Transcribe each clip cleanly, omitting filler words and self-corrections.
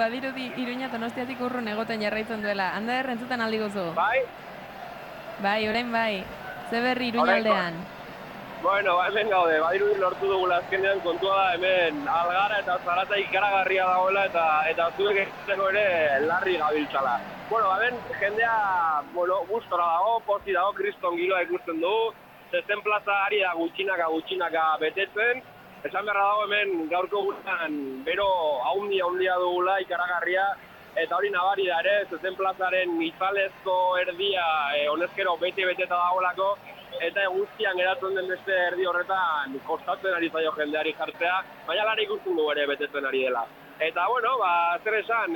badirudi Iruña Donostiatik urrun egoten jarraitzen duela. Ander, entzuten aldi guzu? Bai? Bai, orain bai. Ze berri Iruña aldean? Bueno, hemen gaude, badirudi lortu dugula azkenean kontua da hemen Algara eta Zarata ikaragarria dagoela eta zuek egiteko ere larri gabiltzala. Bueno, hemen jendea, gustora dago, posti dago, kriston giroa ikusten dugu, zezen plaza ari da gutxinaka betetzen. Esan beharra dago hemen gaurko gurean bero haundia dugula ikaragarria, eta hori nabari da ere, zezen plazaren itzalezko erdia honezkero beteta dagoelako, eta guztian geratzen den beste erdi horretan kostatzen ari zaio jendeari jartzea, baina lan ikusten dugu ere betetzen ari dela. Eta bueno, zer esan,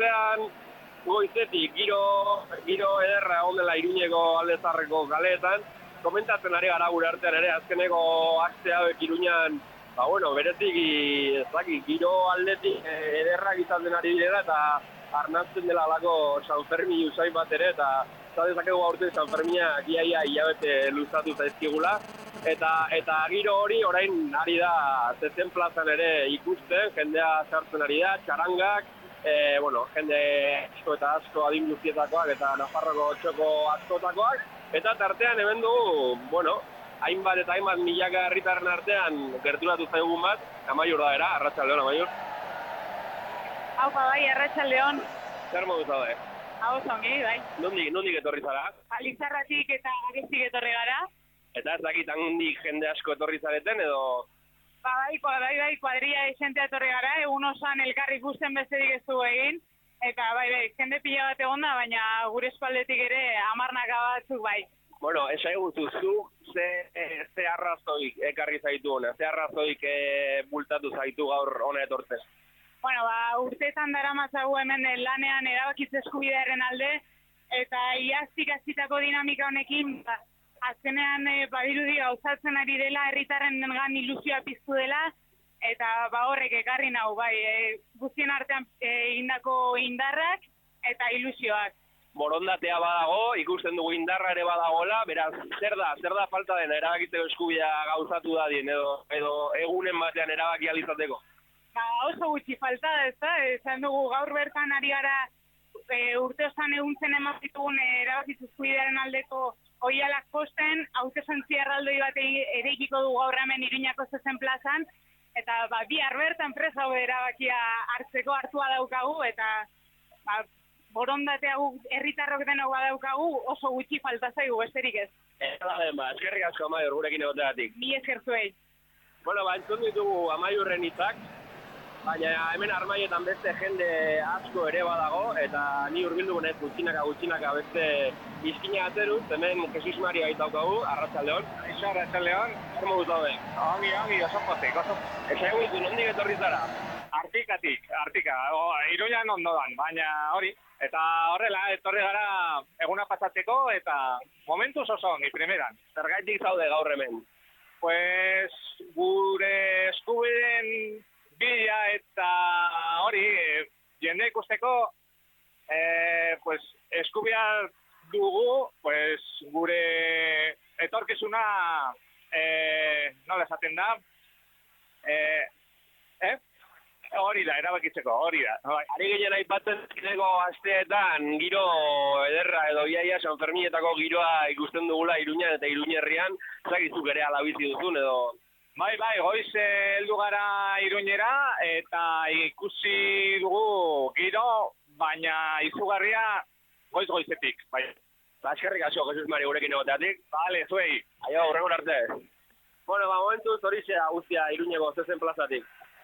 goizetik giro ederra egon dela Iruñeko alde zaharreko kaleetan, komentatzen ari gara gure artean ere, azkeneko aste hauek Iruñan, berezik giro aldetik ederrak izaten ari direla eta arnazten dela alako San Fermin usain bat ere, eta dezakegu aurten San Ferminak iaia hilabete luzatu zaizkigula, eta giro hori orain ari da zezen plazan ere ikusten, jendea sartzen ari da, txarangak, jende asko adin guztietakoak eta Nafarroko txoko askotakoak, eta tartean hemen dugu, hainbat eta hainbat milaka herritarren artean gerturatu zaigun bat, Amaiur da era, Arratsaldeon Amaiur. Haupa bai, Arratsaldeon. Zer modu zaude? Hau zongi, bai. Nondik etorri zara? Lizarratik eta Agestik etorri gara. Eta ez dakit handik jende asko etorri zareten edo? Bai, kuadrilla esentea etorri gara, egun osan elkarri ikusten besterik ez du egin. Eta bai, jende pila bat egon da, baina gure espaldetik ere hamarnaka batzuk bai. Bueno, esaiguzu, ze arrazoik ekarri zaitu hona, ze arrazoik bultatu zaitu gaur hona etortzen? Bueno, urteetan daramatzagu hemen lanean erabakitze eskubidearen alde, eta iaztik hasitako dinamika honekin, azkenean badirudi gauzatzen ari dela, herritarren gan ilusioa piztu dela, eta horrek ekarri nau, guztien artean egindako indarrak eta ilusioak. Borondatea badago, ikusten dugu indarra ere badagola, beraz, zer da falta dena erabakitzeko eskubidea gauzatu dadien, edo egunen batean erabaki alizateko? Oso gutxi falta da, esan dugu gaur bertan ari gara urte osan eguntzen emazitugun erabakitzu eskubidearen aldeko oialak posten, hautesantzi erraldoi bat ereikiko dugu gaur hemen Iruñako zezen plazan, eta bihar bertan presa erabakia hartua daukagu, eta borondatea herritarrok denok badaukagu oso gutxi falta zaigu, besterik ez. Eskerrik asko Amaiur gurekin egoteagatik. Ni esker zuei. Entzun ditugu Amaiurren hitzak, baina hemen Armaietan beste jende asko ere badago, eta ni hurbildu gunez gutxinaka beste izkina ateruz, hemen Jesus Maria gaitaukagu, Arratsaldeon. Arratsaldeon. Zer modu zaude? Ongi, oso pozik. Esaiguzu, nondik etorri zara? Artika, Iruñan ondoan, baina hori. Eta horrela, etorri gara eguna pasatzeko eta momentuz oso ongi, primeran. Zergaitik zaude gaur hemen? Pues, gure eskubideen bila eta hori, jende ikusteko, eskubidea dugu, gure etorkizuna, nola esaten da, hori da, erabakitzeko, hori da. Ari ginen aipatzen zineko asteetan giro ederra edo iaia San Ferminetako giroa ikusten dugula Iruñan eta Iruñerrian, zagizuk ere alabizi duzun edo? Bai, goiz heldu gara Iruñera eta ikusi dugu giro, baina izugarria goizetik, bai. Eskerrik asko, Jesus Mari gurekin egoteatik. Bale, zuei. Aio, horrengo arte. Momentuz hori zea guztia Iruñeko zezen plazatik.